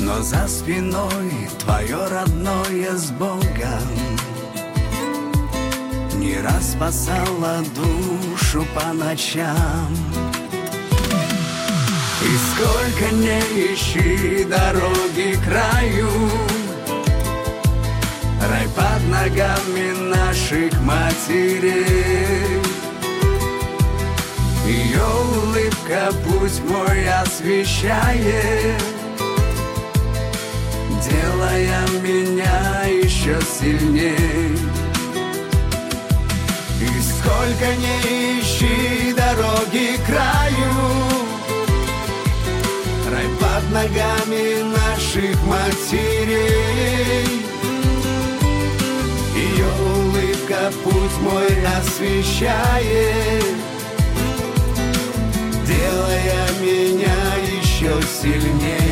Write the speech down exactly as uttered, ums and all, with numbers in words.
но за спиной твое родное с Богом не раз спасала душу по ночам. И сколько не ищи дороги к раю, рай под ногами наших матерей. Ее улыбка путь мой освещает, делая меня еще сильней. И сколько не ищи дороги к краю, рай под ногами наших матерей. Ее улыбка путь мой освещает, делая меня еще сильнее.